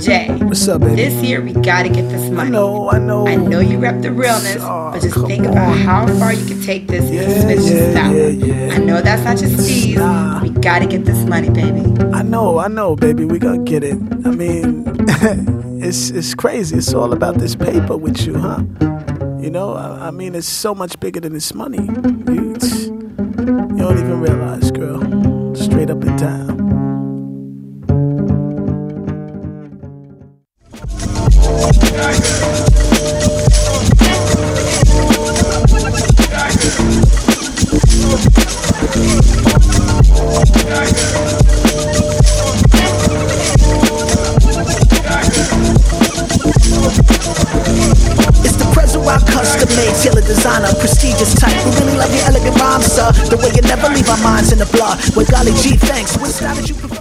Jay, what's up, baby? this year we gotta get this money. I know. I know you rep the realness, but just think about how far you can take this and switch to style. Yeah. I know that's not your steez. We gotta get this money, baby. I know, baby. We gonna get it. I mean, it's crazy. It's all about this paper with you, huh? You know, I mean, it's so much bigger than this money. You don't even realize, girl. Straight up and down. Custom made, tailored designer, prestigious type. We really love your elegant rhymes, sir. The way you never leave our minds in the blur. With golly gee, thanks. What style did you prefer?